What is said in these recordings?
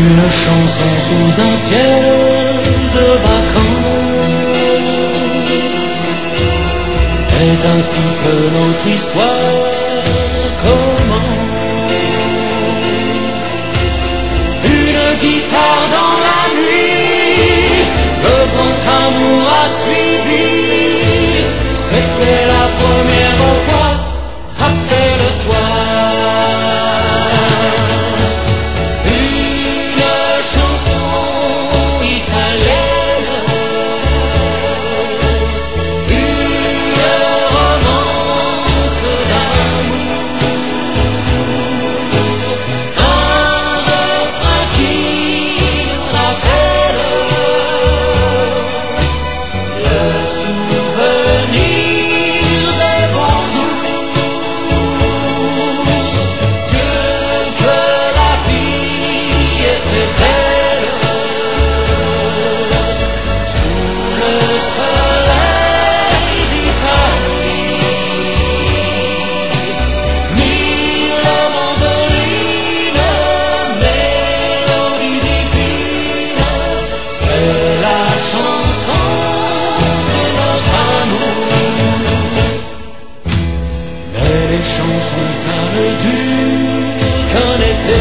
Une chanson sous un ciel de vacances. C'est ainsi que notre histoire commence. Une guitare dans la nuit, le grand amour a suivi. C'était la première fois, rappelle-toi. Les chansons, ça ne dure qu'un été.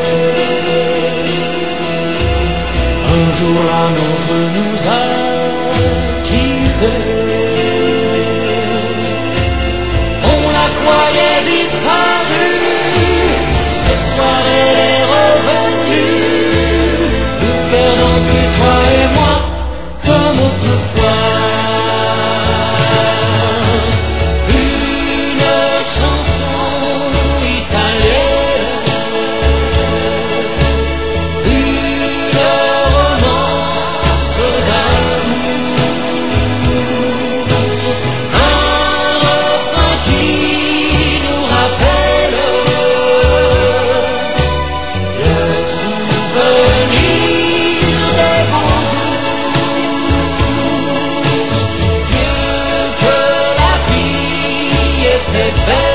Un jour la nôtre nous a quittés. On la croyait disparue. Ce soir elle est revenue nous faire danser, toi et moi, comme autrefois. Belle.